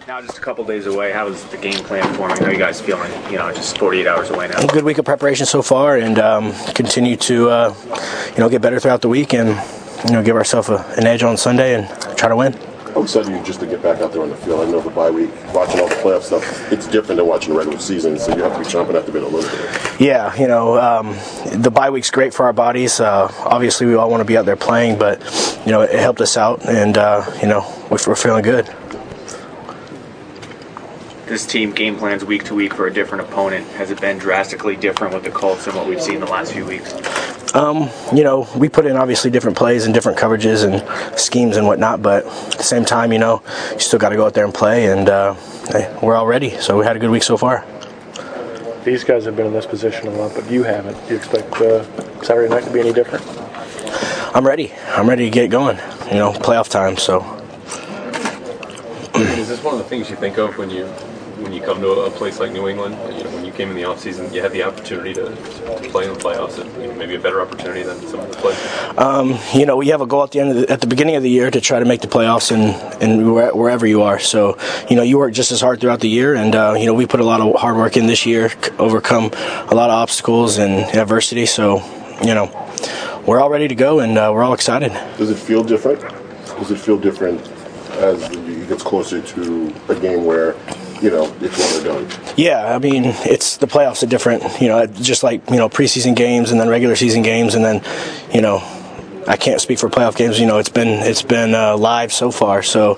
Now just a couple days away, how is the game plan forming? How are you guys feeling, just 48 hours away now? A good week of preparation so far, and continue to, get better throughout the week and, give ourselves an edge on Sunday and try to win. How excited are you just to get back out there on the field? I know the bye week, watching all the playoff stuff, it's different than watching the regular season, so you have to be chomping at the bit a little bit. Yeah, the bye week's great for our bodies. Obviously, we all want to be out there playing, but, it helped us out, and, we're feeling good. This team game plans week to week for a different opponent. Has it been drastically different with the Colts than what we've seen the last few weeks? We put in obviously different plays and different coverages and schemes and whatnot, but at the same time, you still got to go out there and play, and we're all ready. So we had a good week so far. These guys have been in this position a lot, but you haven't. Do you expect Saturday night to be any different? I'm ready. I'm ready to get going. Playoff time. So. Is this one of the things you think of when you come to a place like New England? When you came in the offseason, you had the opportunity to play in the playoffs, and maybe a better opportunity than some of the places. We have a goal at the beginning of the year to try to make the playoffs and wherever you are. So, you work just as hard throughout the year, and we put a lot of hard work in this year, overcome a lot of obstacles and adversity. So, we're all ready to go, and we're all excited. Does it feel different? As it gets closer to a game where, it's one or done? Yeah, it's the playoffs are different, just like, preseason games and then regular season games, and then, I can't speak for playoff games, it's been live so far, so,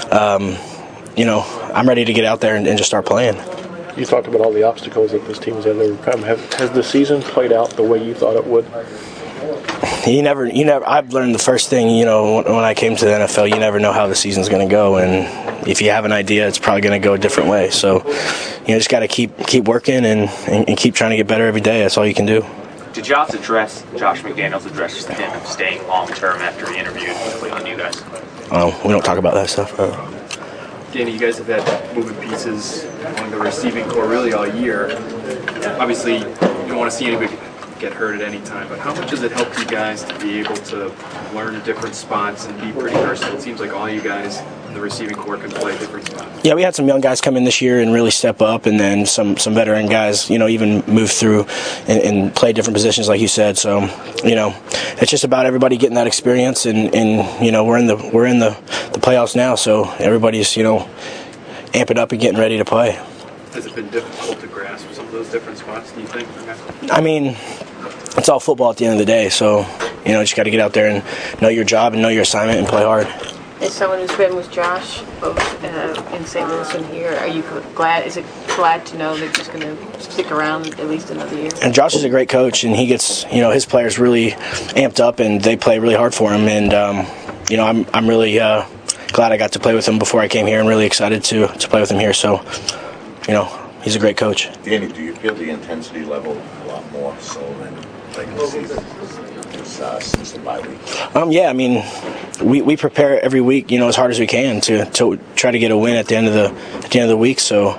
I'm ready to get out there and just start playing. You talked about all the obstacles that this team has had to overcome. Has the season played out the way you thought it would? You never. I've learned the first thing, when I came to the NFL, you never know how the season's going to go, and if you have an idea, it's probably going to go a different way. So, just got to keep working and keep trying to get better every day. That's all you can do. Did Josh McDaniels address him of staying long term after he interviewed on you guys? We don't talk about that stuff. Danny, you guys have had moving pieces along the receiving core really all year. Obviously, you don't want to see anybody get hurt at any time, but how much does it help you guys to be able to learn different spots and be pretty versatile? It seems like all you guys in the receiving core can play different spots. Yeah, we had some young guys come in this year and really step up, and then some veteran guys, even move through and play different positions, like you said. So, it's just about everybody getting that experience, and we're in the playoffs now, so everybody's amping up and getting ready to play. Has it been difficult to grasp some of those different spots, do you think? It's all football at the end of the day, so, just got to get out there and know your job and know your assignment and play hard. As someone who's been with Josh both in St. Louis and here, are you glad to know that he's going to stick around at least another year? And Josh is a great coach, and he gets, his players really amped up, and they play really hard for him, and, I'm really glad I got to play with him before I came here, and really excited to play with him here, so, he's a great coach. Danny, do you feel the intensity level a lot more so than regular season since the bye week? Yeah, we prepare every week, as hard as we can to try to get a win at the end of the week. So,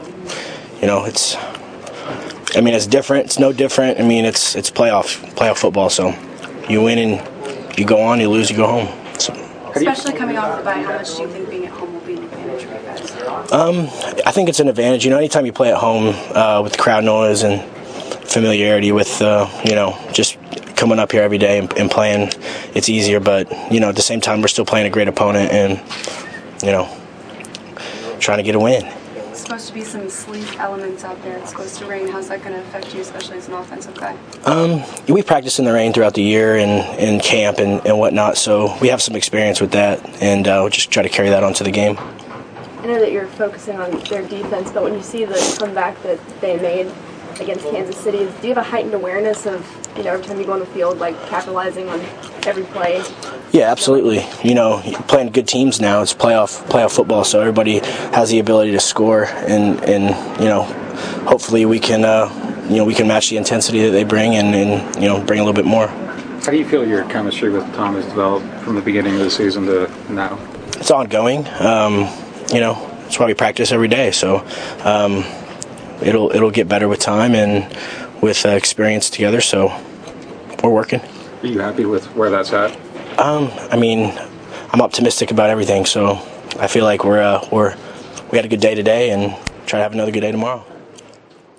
it's different. It's no different. It's playoff football. So, you win and you go on. You lose, you go home. So. Especially coming off the bye, how much do you think being at home will be an advantage for you guys? I think it's an advantage. Anytime you play at home with the crowd noise and familiarity with, just coming up here every day and playing, it's easier. But, at the same time, we're still playing a great opponent and, trying to get a win. It's supposed to be some sleep elements out there. It's supposed to rain. How's that going to affect you, especially as an offensive guy? We practice in the rain throughout the year and in camp and whatnot, so we have some experience with that, and we'll just try to carry that onto the game. I know that you're focusing on their defense, but when you see the comeback that they made against Kansas City, do you have a heightened awareness of, every time you go on the field, like capitalizing on every play? Yeah, absolutely. Playing good teams now, it's playoff football, so everybody has the ability to score, and hopefully we can match the intensity that they bring and bring a little bit more. How do you feel your chemistry with Tom has developed from the beginning of the season to now? It's ongoing. It's why we practice every day, so it'll get better with time and with experience together, so we're working. Are you happy with where that's at? I'm optimistic about everything, so I feel like we're we had a good day today and try to have another good day tomorrow.